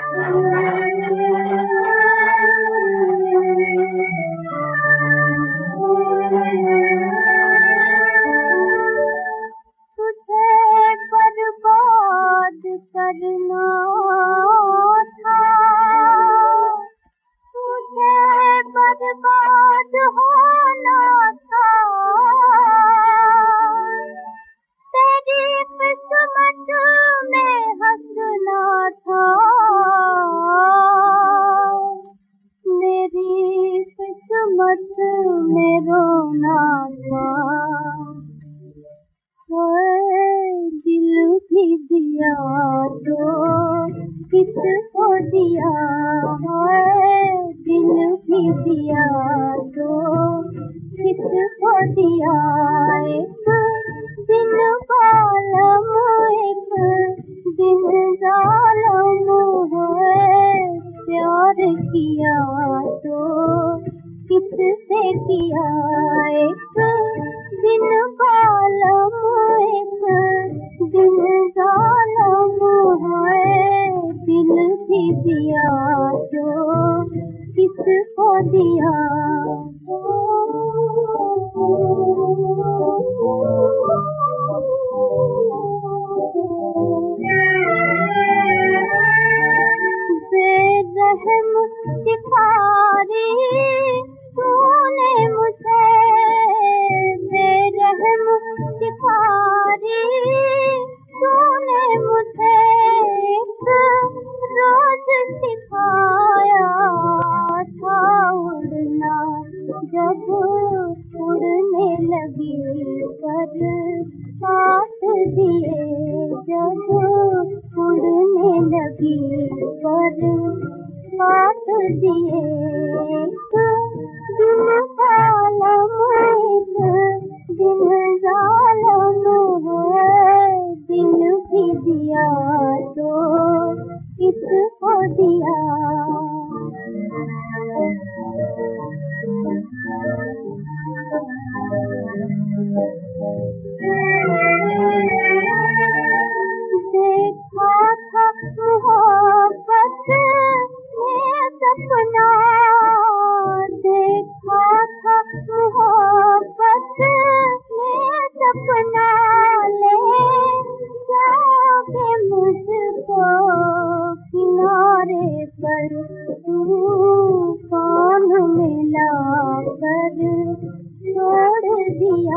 बर्बाद होना था, तेरी किस्मत में हंसना था, मेरी किस्मत में रोना था। दिल भी दिया तो किसको दिया है, दिल भी दिया तो किसको दिया। एक दिन बालम एक दिन जालम है, प्यार किया तो किससे किया। एक दिन बालम एक दिन जालम है, दिल भी दिया तो किसको दिया। बेरहम शिकारी तूने मुझे, बेरहम शिकारी तूने मुझे एक रोज सिखाया था उड़ना। जब उड़ने लगी पर काट दिए, जब उड़ने लगी पर काट दिए। दिन बालम एक दिन जालम है, दिल भी दिया तो किसको दिया। देखा था मोहब्बत में सपना, देखा था मोहब्बत में सपना, ले जाके मुझको किनारे पर तूफान मिला कर छोड़ दिया,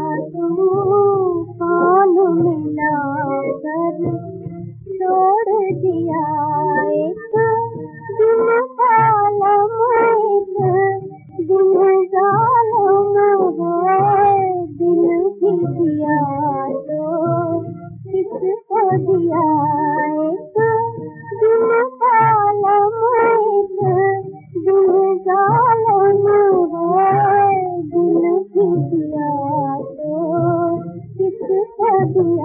तूफान मिला कर छोड़ दिया। एक दिन बालम एक दिन जालम है, दिल भी दिया तो किसको दिया। एक दिन बालम एक दिन जालम है, दिल भी दिया तो किसको दिया।